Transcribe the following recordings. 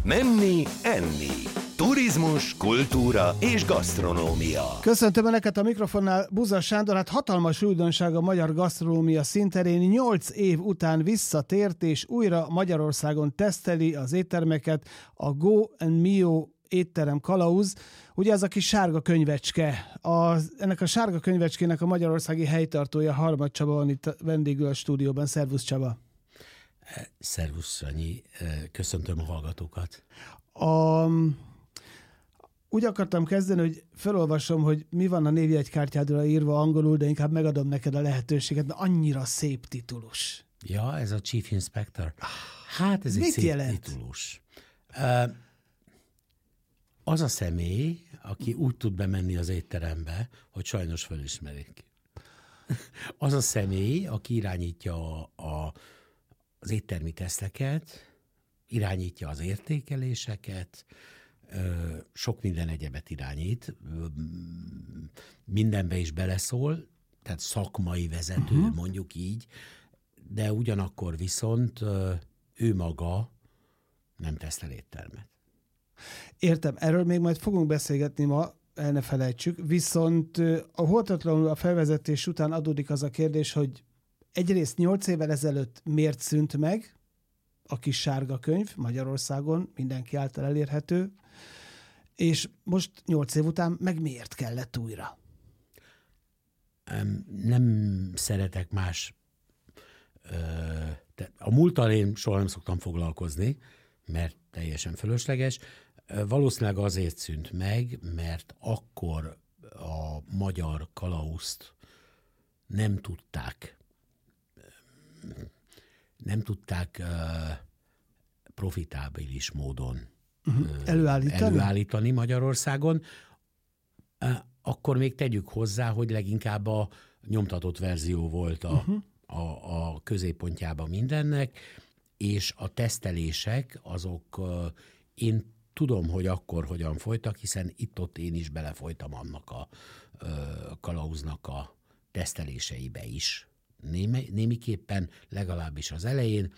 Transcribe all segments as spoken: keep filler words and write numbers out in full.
Menni, enni. Turizmus, kultúra és gasztronómia. Köszöntöm Önöket a mikrofonnál, Buza Sándor. Hát hatalmas újdonság a magyar gasztronómia szinterén. Nyolc év után visszatért, és újra Magyarországon teszteli az éttermeket a Go and Mio étterem kalauz. Ugye ez a kis sárga könyvecske. Az, ennek a sárga könyvecskének a magyarországi helytartója Harmad Csaba van itt vendégül a stúdióban. Szervusz, Csaba! Szervusz, Sanyi. Köszöntöm a hallgatókat. A... Úgy akartam kezdeni, hogy felolvasom, hogy mi van a névjegykártyádra írva angolul, de inkább megadom neked a lehetőséget, mert annyira szép titulus. Ja, ez a Chief Inspector. Hát ez egy Mit szép jelent? titulus. Az a személy, aki úgy tud bemenni az étterembe, hogy sajnos felismerik. Az a személy, aki irányítja a, a, az éttermi teszteket, irányítja az értékeléseket, sok minden egyebet irányít, mindenbe is beleszól, tehát szakmai vezető, uh-huh. mondjuk így, de ugyanakkor viszont ő maga nem tesztel éttermet. Értem, erről még majd fogunk beszélgetni ma, el ne felejtsük, viszont a holtatlanul a felvezetés után adódik az a kérdés, hogy egyrészt nyolc évvel ezelőtt miért szűnt meg a kis sárga könyv Magyarországon, mindenki által elérhető, és most nyolc év után meg miért kellett újra? Nem szeretek más... A múlttal én soha nem szoktam foglalkozni, mert teljesen fölösleges. Valószínűleg azért szűnt meg, mert akkor a magyar kalauzt nem tudták nem tudták profitábilis módon uh-huh. előállítani? előállítani Magyarországon. Akkor még tegyük hozzá, hogy leginkább a nyomtatott verzió volt a, uh-huh. a, a középpontjában mindennek, és a tesztelések azok, én tudom, hogy akkor hogyan folytak, hiszen itt-ott én is belefolytam annak a, a kalauznak a teszteléseibe is. Némi, némiképpen, legalábbis az elején.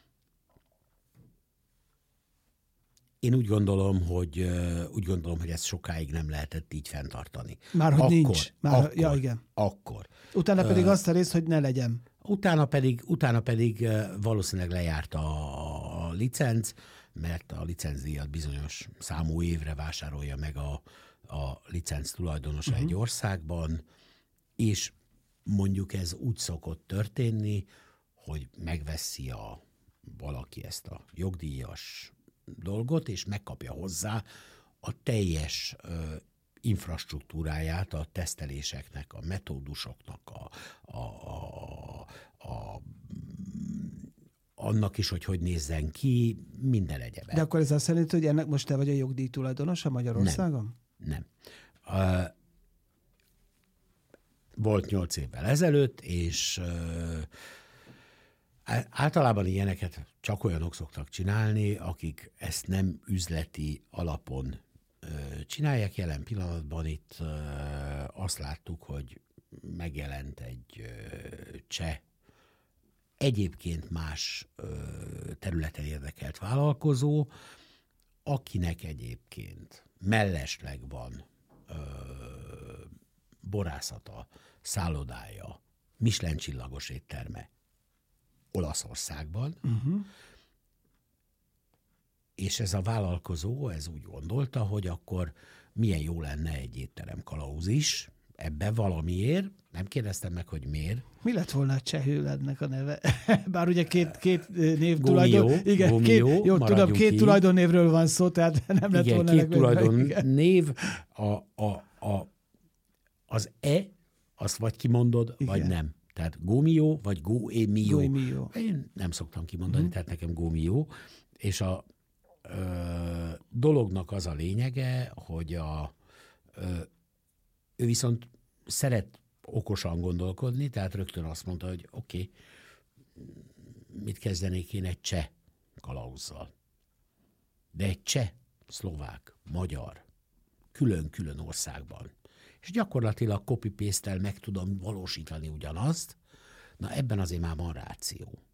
Én úgy gondolom, hogy úgy gondolom, hogy ezt sokáig nem lehetett így fenntartani. Már hogy akkor, nincs. Már, akkor, ja, igen. Akkor. Utána pedig uh, azt a rész, hogy ne legyen. Utána pedig, utána pedig valószínűleg lejárt a, a licenc, mert a licencdíjat bizonyos számú évre vásárolja meg a, a licenc tulajdonosa uh-huh. egy országban, és mondjuk ez úgy szokott történni, hogy megveszi a, valaki ezt a jogdíjas dolgot, és megkapja hozzá a teljes ö, infrastruktúráját a teszteléseknek, a metódusoknak, a, a, a, a, annak is, hogy hogy nézzen ki, minden egyebet. De akkor ez azt jelenti, hogy ennek most te vagy a jogdíj tulajdonosa Magyarországon? Nem. nem. Uh, Volt nyolc évvel ezelőtt, és uh, általában ilyeneket csak olyanok szoktak csinálni, akik ezt nem üzleti alapon uh, csinálják. Jelen pillanatban itt uh, azt láttuk, hogy megjelent egy uh, cseh, egyébként más uh, területen érdekelt vállalkozó, akinek egyébként mellesleg van uh, borászata, szállodája, Michelin csillagos étterme Olaszországban, uh-huh. és ez a vállalkozó, ez úgy gondolta, hogy akkor milyen jó lenne egy étterem kalauz is, ebben valamiért, nem kérdeztem meg, hogy miért. Mi lett volna a csehül ennek a neve? Bár ugye két, két név Gómió, tulajdon... Igen, Gómió, két, jó, tudom, két így. tulajdonnévről van szó, tehát nem lett igen, volna... két tulajdonnév, a, a, a, az E, azt vagy kimondod, igen. vagy nem. Tehát Gómió, vagy Góémió. Góémió. Én nem szoktam kimondani, uh-huh. tehát nekem Gómió. És a ö, dolognak az a lényege, hogy a, ö, ő viszont szeret okosan gondolkodni, tehát rögtön azt mondta, hogy oké, okay, mit kezdenék én egy cseh kalauzzal. De egy cseh, szlovák, magyar, külön-külön országban. És gyakorlatilag copy-paste-tel meg tudom valósítani ugyanazt, na ebben azért már van ráció.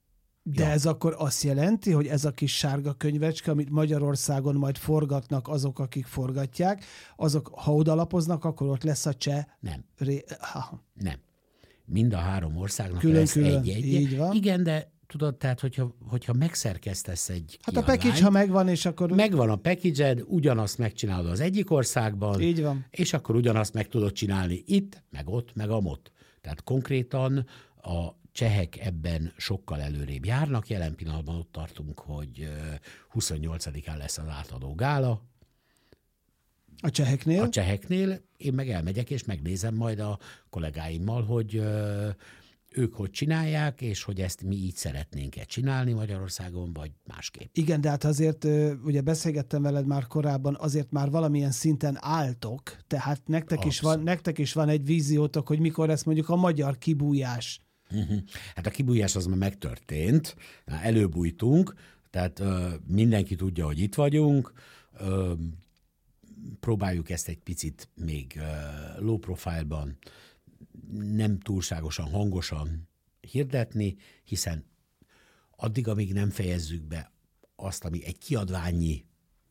De Ja. ez akkor azt jelenti, hogy ez a kis sárga könyvecske, amit Magyarországon majd forgatnak azok, akik forgatják, azok, ha odalapoznak, akkor ott lesz a cseh... Nem. Ré... Ha. Nem. Mind a három országnak Külön, lesz külön. egy-egy. Így van. Igen, de tudod, tehát hogyha, hogyha megszerkesztesz egy Hát a kiadványt, package, ha megvan, és akkor... megvan a package-ed, ugyanazt megcsinálod az egyik országban, Így van. és akkor ugyanazt meg tudod csinálni itt, meg ott, meg amott. Tehát konkrétan a csehek ebben sokkal előrébb járnak. Jelen pillanatban ott tartunk, hogy huszonnyolcadikán lesz az átadó gála. A cseheknél? A cseheknél én meg elmegyek, és megnézem majd a kollégáimmal, hogy ö, ők hogy csinálják, és hogy ezt mi így szeretnénk-e csinálni Magyarországon, vagy másképp. Igen, de hát azért, ugye beszélgettem veled már korábban, azért már valamilyen szinten álltok, tehát nektek, is van, nektek is van egy víziótok, hogy mikor lesz mondjuk a magyar kibújás. Uh-huh. Hát a kibújás az már megtörtént, előbújtunk, tehát ö, mindenki tudja, hogy itt vagyunk, ö, próbáljuk ezt egy picit még ö, low profile-ban, nem túlságosan hangosan hirdetni, hiszen addig, amíg nem fejezzük be azt, ami egy kiadványi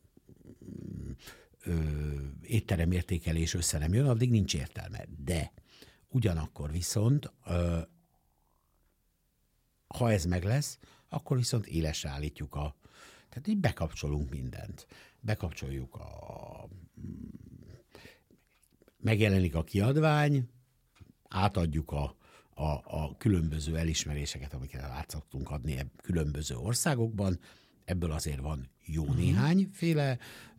ö, étterem értékelés össze nem jön, addig nincs értelme. De ugyanakkor viszont ö, ha ez meg lesz, akkor viszont élesre állítjuk a... Tehát így bekapcsolunk mindent. Bekapcsoljuk a... Megjelenik a kiadvány, átadjuk a, a, a különböző elismeréseket, amiket át szoktunk adni különböző országokban. Ebből azért van jó uh-huh. néhányféle,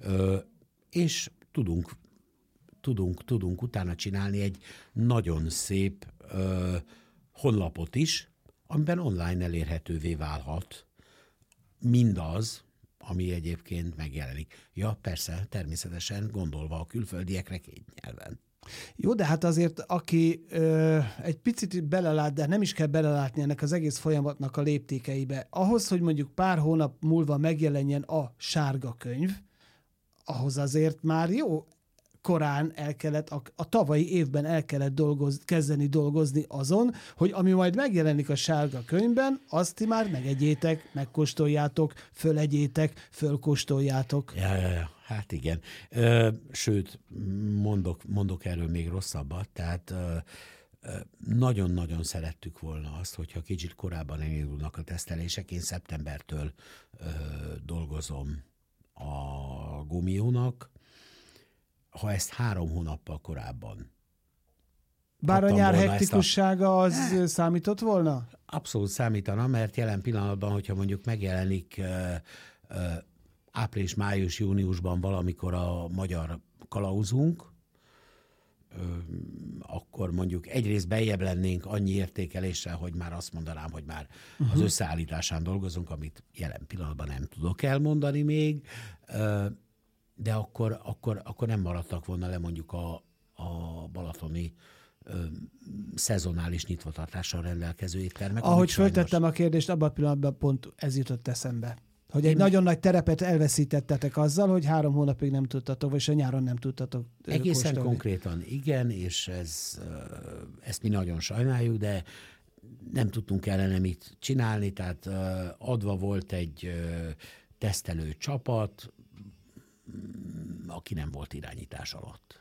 és tudunk, tudunk, tudunk utána csinálni egy nagyon szép ö, honlapot is, amiben online elérhetővé válhat mindaz, ami egyébként megjelenik. Ja, persze, természetesen gondolva a külföldiekre két nyelven. Jó, de hát azért, aki ö, egy picit belelát, de nem is kell belelátni ennek az egész folyamatnak a léptékeibe, ahhoz, hogy mondjuk pár hónap múlva megjelenjen a sárga könyv, ahhoz azért már jó korán el kellett, a, a tavalyi évben el kellett dolgoz, kezdeni dolgozni azon, hogy ami majd megjelenik a sárga könyvben, azt ti már megegyétek, megkóstoljátok, fölegyétek, fölkóstoljátok. Ja, ja, ja. Hát igen. Ö, sőt, mondok, mondok erről még rosszabbat, tehát ö, ö, nagyon-nagyon szerettük volna azt, hogyha kicsit korábban elindulnak a tesztelések. Én szeptembertől ö, dolgozom a Gomiónak, ha ezt három hónappal korábban. Bár a nyár volna hektikussága az a... számított volna? Abszolút számítana, mert jelen pillanatban, hogyha mondjuk megjelenik ö, ö, április, május, júniusban valamikor a magyar kalauzunk, ö, akkor mondjuk egyrészt beljebb lennénk annyi értékeléssel, hogy már azt mondanám, hogy már uh-huh. az összeállításán dolgozunk, amit jelen pillanatban nem tudok elmondani még, ö, de akkor, akkor, akkor nem maradtak volna le mondjuk a, a balatoni ö, szezonális nyitvatartással rendelkező éttermek. Ahogy sajnos... föltettem a kérdést, abban a pillanatban pont ez jutott eszembe. Hogy egy Én... nagyon nagy terepet elveszítettetek azzal, hogy három hónapig nem tudtatok, vagy a nyáron nem tudtatok Egészen kóstolni. konkrétan igen, és ez, ezt mi nagyon sajnáljuk, de nem tudtunk ellene mit csinálni, tehát adva volt egy tesztelő csapat, aki nem volt irányítás alatt.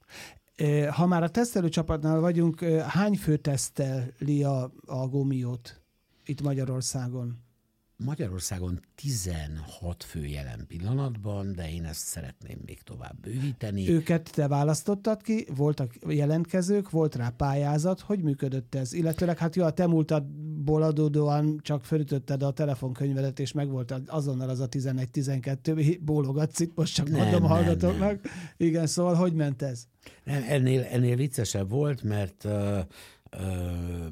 Ha már a tesztelő csapatnál vagyunk, hány fő teszteli a, a Gomiót itt Magyarországon? Magyarországon tizenhat fő jelen pillanatban, de én ezt szeretném még tovább bővíteni. Őket te választottad ki? Voltak jelentkezők, volt rá pályázat, hogy működött ez? Illetőleg hát jó, a te múltadból adódóan csak felütötted a telefonkönyvedet, és megvolt azonnal az a tizenegy-tizenkettő, bólogatsz itt, most csak nem, mondom a nem, hallgatóknak. Nem. Igen, szóval hogy ment ez? Nem, ennél, ennél viccesebb volt, mert uh, uh,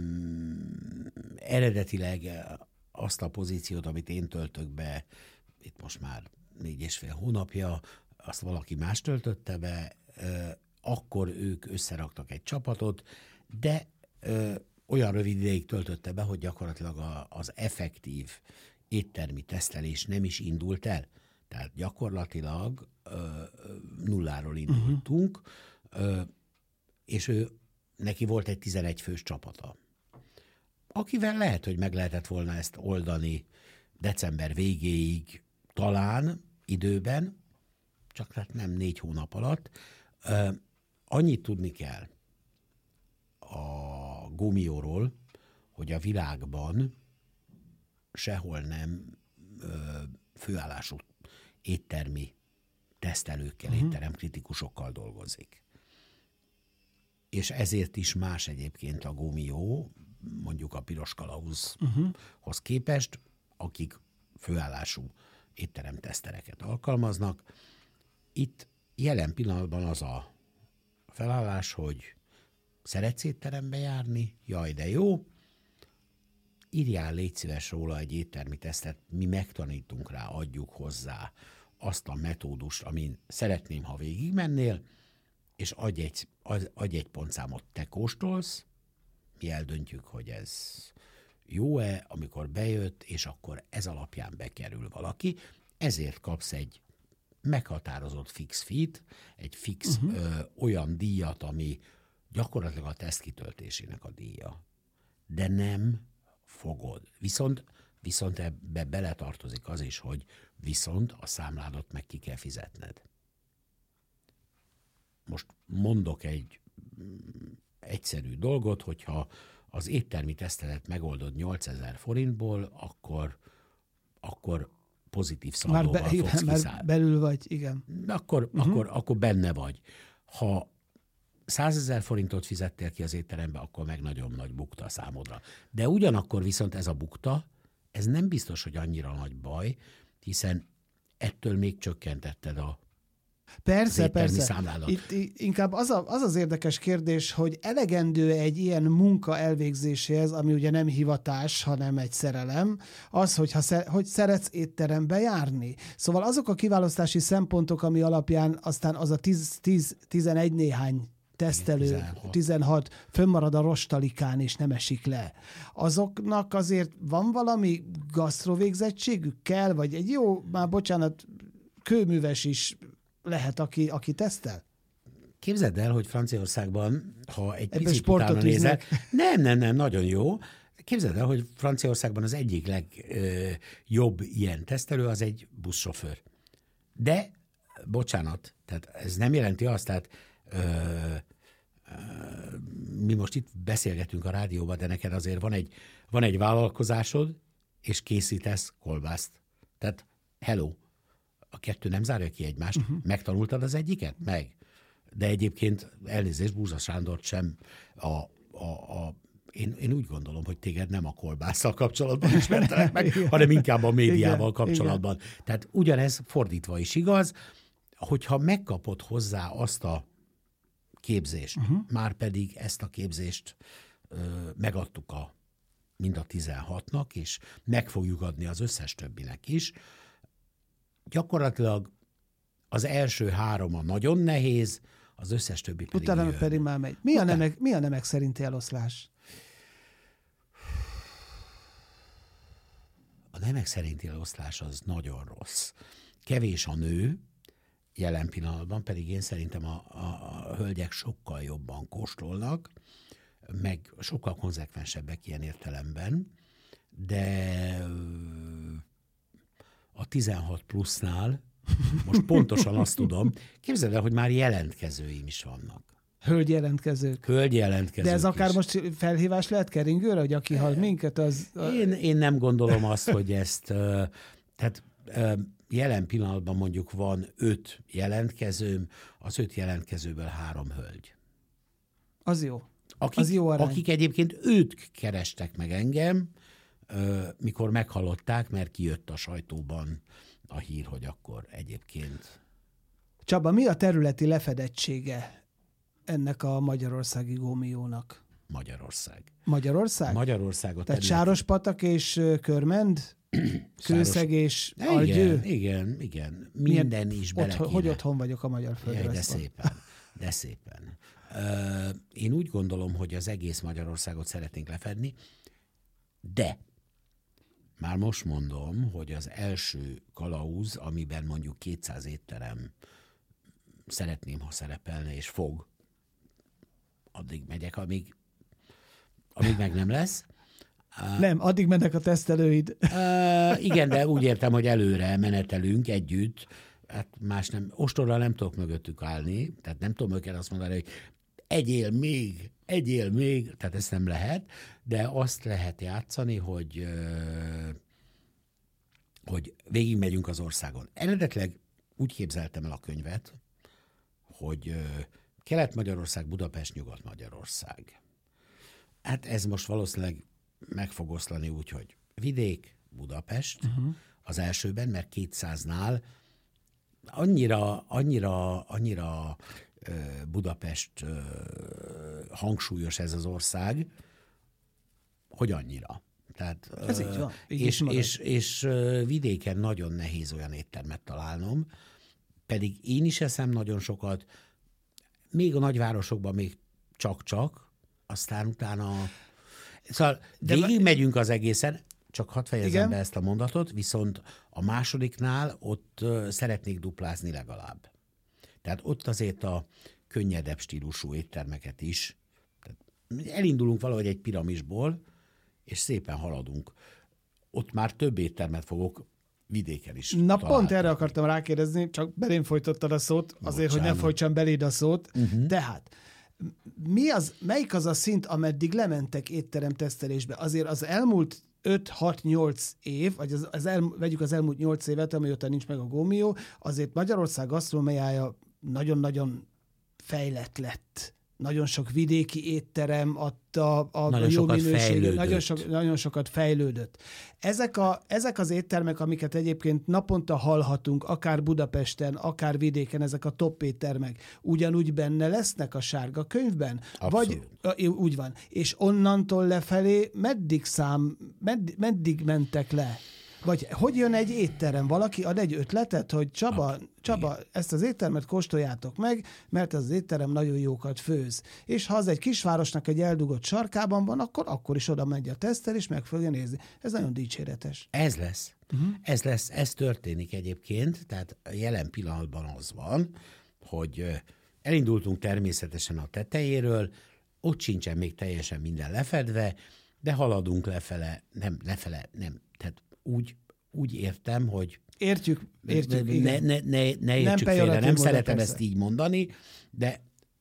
eredetileg azt a pozíciót, amit én töltök be, itt most már négy és fél hónapja, azt valaki más töltötte be, akkor ők összeraktak egy csapatot, de olyan rövid ideig töltötte be, hogy gyakorlatilag az effektív éttermi tesztelés nem is indult el. Tehát gyakorlatilag nulláról indultunk, uh-huh. és ő, neki volt egy tizenegy fős csapata. akivel lehet, hogy meg lehetett volna ezt oldani december végéig, talán időben, csak hát nem négy hónap alatt. Uh, annyit tudni kell a Gomióról, hogy a világban sehol nem uh, főállású éttermi tesztelőkkel, uh-huh. étteremkritikusokkal dolgozik. És ezért is más egyébként a Gomió, mondjuk a Piros Kalauzhoz uh-huh. képest, akik főállású étteremtesztereket alkalmaznak. Itt jelen pillanatban az a felállás, hogy szeretsz étterembe járni? Jaj, de jó! Írjál, légy szíves róla egy éttermi tesztet, mi megtanítunk rá, adjuk hozzá azt a metódust, amin szeretném, ha végigmennél, és adj egy, adj egy pontszámot, te kóstolsz, mi eldöntjük, hogy ez jó-e, amikor bejött, és akkor ez alapján bekerül valaki. Ezért kapsz egy meghatározott fix feet, egy fix uh-huh. ö, olyan díjat, ami gyakorlatilag a teszt kitöltésének a díja. De nem fogod. Viszont, viszont ebbe beletartozik az is, hogy viszont a számládat meg ki kell fizetned. Most mondok egy egyszerű dolgot, hogyha az éttermi tesztelet megoldod nyolcezer forintból, akkor, akkor pozitív szaldóval már be, fogsz igen, kiszállni. Már belül vagy, igen. Akkor, uh-huh. akkor, akkor benne vagy. Ha százezer forintot fizettél ki az étterembe, akkor meg nagyon nagy bukta számodra. De ugyanakkor viszont ez a bukta, ez nem biztos, hogy annyira nagy baj, hiszen ettől még csökkentetted a Persze, persze. Itt inkább az, a, az az érdekes kérdés, hogy elegendő egy ilyen munka elvégzéséhez, ami ugye nem hivatás, hanem egy szerelem, az, hogyha sze, hogy szeretsz étterembe járni. Szóval azok a kiválasztási szempontok, ami alapján aztán az a tíz-tizenegy néhány tesztelő, tizenhat. tizenhat fönnmarad a rostalikán és nem esik le. Azoknak azért van valami gasztrovégzettségük kell, vagy egy jó, már bocsánat, kőműves is lehet, aki, aki tesztel? Képzeld el, hogy Franciaországban, ha egy Ebben picit utána nézel, nem, nem, nem, nagyon jó. Képzeld el, hogy Franciaországban az egyik legjobb ilyen tesztelő az egy buszsofőr. De, bocsánat, tehát ez nem jelenti azt, tehát ö, ö, mi most itt beszélgetünk a rádióban, de neked azért van egy, van egy vállalkozásod, és készítesz kolbászt. Tehát hello. A kettő nem zárja ki egymást. Uh-huh. Megtanultad az egyiket? Meg. De egyébként elnézést, Búza Sándort sem a, a, a én, én úgy gondolom, hogy téged nem a kolbásszal kapcsolatban ismertelek meg, hanem inkább a médiával igen, kapcsolatban. Igen. Tehát ugyanez fordítva is igaz, hogyha megkapod hozzá azt a képzést, uh-huh. már pedig ezt a képzést ö, megadtuk a, mind a tizenhatnak, és meg fogjuk adni az összes többinek is. Gyakorlatilag az első három a nagyon nehéz, az összes többi pedig utána jön. pedig már megy. Mi a, nemek, mi a nemek szerinti eloszlás? A nemek szerinti eloszlás az nagyon rossz. Kevés a nő, jelen pillanatban, pedig én szerintem a, a, a hölgyek sokkal jobban kóstolnak, meg sokkal konzekvensebbek ilyen értelemben, de a tizenhat plusznál most pontosan azt tudom, képzeld el, hogy már jelentkezőim is vannak. Hölgy jelentkezők. Hölgy jelentkezők. De ez akár is. Most felhívás lehet keringőre, hogy aki hall minket, az... Én, én nem gondolom azt, hogy ezt... Tehát jelen pillanatban mondjuk van öt jelentkezőm, az öt jelentkezőből három hölgy. Az jó. Akik, az jó arány. Akik egyébként őt kerestek meg engem, mikor meghallották, mert kijött a sajtóban a hír, hogy akkor egyébként... Csaba, mi a területi lefedettsége ennek a magyarországi Gomiónak? Magyarország. Magyarország? Magyarországot. Tehát Sárospatak és Körmend? Kőszeg és Algyő? Igen, igen, igen. Minden Milyen, is bele otthon, Hogy otthon vagyok a magyar földre? De szépen, de szépen. Én úgy gondolom, hogy az egész Magyarországot szeretnénk lefedni, de már most mondom, hogy az első kalauz, amiben mondjuk kétszáz étterem szeretném, ha szerepelne, és fog, addig megyek, amíg, amíg meg nem lesz. Nem, addig mennek a tesztelőid. Uh, igen, de úgy értem, hogy előre menetelünk együtt, hát más nem, ostorral nem tudok mögöttük állni, tehát nem tudom őket azt mondani, hogy egyél még, egyél még, tehát ezt nem lehet, de azt lehet játszani, hogy, uh, hogy végigmegyünk az országon. Eredetileg úgy képzeltem el a könyvet, hogy uh, Kelet-Magyarország, Budapest, Nyugat-Magyarország. Hát ez most valószínűleg meg fog oszlani úgy, hogy vidék, Budapest uh-huh. az elsőben, mert kétszáznál annyira, annyira, annyira uh, Budapest uh, hangsúlyos ez az ország, hogy annyira. Tehát, ez így van. Így és, és, és uh, vidéken nagyon nehéz olyan éttermet találnom, pedig én is eszem nagyon sokat, még a nagyvárosokban még csak-csak, aztán utána... Szóval végig megyünk az egészen, csak hadd fejezzem igen? be ezt a mondatot, viszont a másodiknál ott uh, szeretnék duplázni legalább. Tehát ott azért a könnyedebb stílusú éttermeket is. Tehát elindulunk valahogy egy piramisból, és szépen haladunk. Ott már több éttermet fogok vidéken is Na találni. Pont erre akartam rákérdezni, csak belém folytottad a szót, azért, Bocsánat. hogy ne folytsam beléd a szót. Uh-huh. Tehát mi az, melyik az a szint, ameddig lementek étteremtesztelésbe? Azért az elmúlt öt hat nyolc év, vagy az, az el, vegyük az elmúlt nyolc évet, amióta nincs meg a Gómió, azért Magyarország gasztronómiája nagyon-nagyon fejlett lett. Nagyon sok vidéki étterem adta a, a jó minőséget, nagyon, sok, nagyon sokat fejlődött. Ezek, a, ezek az éttermek, amiket egyébként naponta hallhatunk, akár Budapesten, akár vidéken, ezek a top éttermek, ugyanúgy benne lesznek a sárga könyvben? Abszolút. Vagy úgy van. És onnantól lefelé meddig szám, med, meddig mentek le? Vagy hogy jön egy étterem? Valaki ad egy ötletet, hogy Csaba, Csaba, ezt az éttermet kóstoljátok meg, mert ez az étterem nagyon jókat főz. És ha az egy kisvárosnak egy eldugott sarkában van, akkor akkor is oda megy a tesztel, és meg fogja nézni. Ez nagyon dicséretes. Ez lesz. Uh-huh. Ez lesz. Ez történik egyébként, tehát jelen pillanatban az van, hogy elindultunk természetesen a tetejéről, ott sincsen még teljesen minden lefedve, de haladunk lefele, nem lefele, nem, tehát úgy, úgy értem, hogy értjük, értjük, ne, ne, ne, ne értsük nem félre, nem szeretem persze. ezt így mondani, de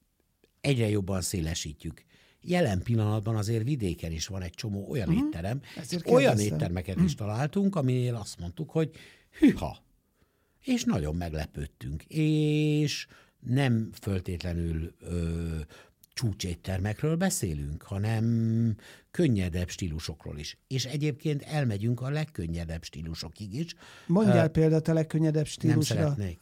egyre jobban szélesítjük. Jelen pillanatban azért vidéken is van egy csomó olyan uh-huh. étterem, olyan éttermeket uh-huh. is találtunk, aminél azt mondtuk, hogy hűha, és nagyon meglepődtünk, és nem föltétlenül ö, csúcséttermekről beszélünk, hanem könnyedebb stílusokról is. És egyébként elmegyünk a legkönnyedebb stílusokig is. Mondjál uh, példát a legkönnyedebb stílusra. Nem szeretnék.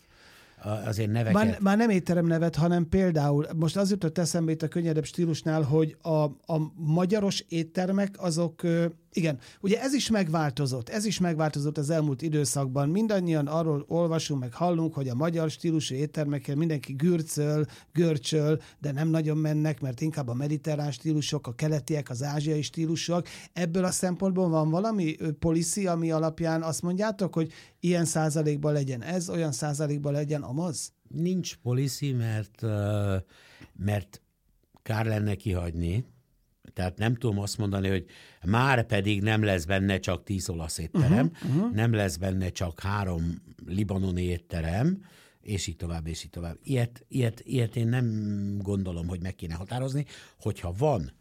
Azért neveket. Már, már nem étterem nevet, hanem például, most az jutott eszembe itt a könnyedebb stílusnál, hogy a, a magyaros éttermek azok, igen, ugye ez is megváltozott, ez is megváltozott az elmúlt időszakban. Mindannyian arról olvasunk, meg hallunk, hogy a magyar stílusú éttermeken mindenki gürcöl, görcsöl, de nem nagyon mennek, mert inkább a mediterrán stílusok, a keletiek, az ázsiai stílusok. Ebből a szempontból van valami policy, ami alapján azt mondjátok, hogy ilyen százalékban legyen ez, olyan százalékban legyen amaz? Nincs policy, mert, mert kár lenne kihagyni. Tehát nem tudom azt mondani, hogy már pedig nem lesz benne csak tíz olasz étterem, uh-huh, uh-huh. nem lesz benne csak három libanoni étterem, és így tovább, és így tovább. Ilyet, ilyet, ilyet én nem gondolom, hogy meg kéne határozni, hogyha van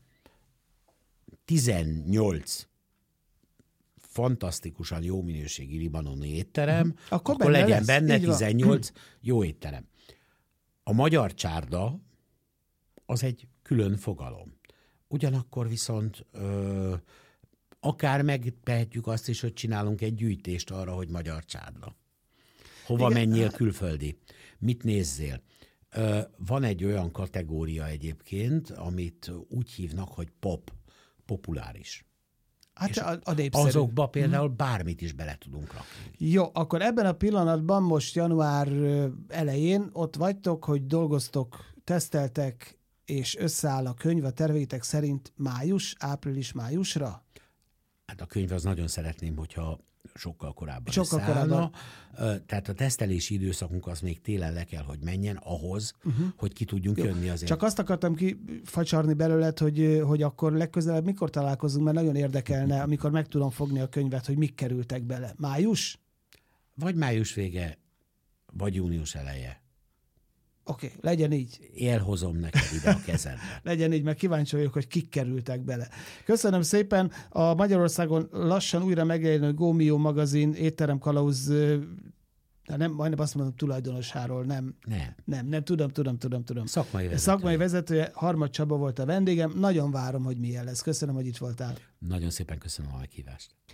tizennyolc fantasztikusan jó minőségi libanoni étterem, uh-huh. akkor, akkor benne legyen lesz. Benne tizennyolc jó étterem. A magyar csárda az egy külön fogalom. Ugyanakkor viszont ö, akár megtehetjük azt is, hogy csinálunk egy gyűjtést arra, hogy magyar csárda. Hova igen. menjél külföldi? Mit nézzél? Ö, van egy olyan kategória egyébként, amit úgy hívnak, hogy pop, populáris. Hát a, a népszerű. Azokba például hmm. bármit is bele tudunk rakni. Jó, akkor ebben a pillanatban most január elején ott vagytok, hogy dolgoztok, teszteltek, és összeáll a könyv a terveitek szerint május, április-májusra? Hát a könyv az nagyon szeretném, hogyha sokkal korábban Sokkal összeállna. korábban. Tehát a tesztelési időszakunk az még télen le kell, hogy menjen ahhoz, uh-huh. hogy ki tudjunk Jó. jönni azért. Csak azt akartam kifacsarni belőled, hogy, hogy akkor legközelebb mikor találkozunk, mert nagyon érdekelne, amikor meg tudom fogni a könyvet, hogy mik kerültek bele. Május? Vagy május vége, vagy június eleje. Oké, okay, legyen így. Elhozom neked ide a kezedbe. Legyen így, mert kíváncsi vagyok, hogy kik kerültek bele. Köszönöm szépen. A Magyarországon lassan újra megjelenő Gómio magazin étterem kalauz, de nem, majdnem azt mondom tulajdonosáról, nem. Nem. Nem, nem, tudom, tudom, tudom, tudom. Szakmai vezetője. Szakmai vezetője, Harmad Csaba volt a vendégem. Nagyon várom, hogy milyen lesz. Köszönöm, hogy itt voltál. Nagyon szépen köszönöm a meghívást.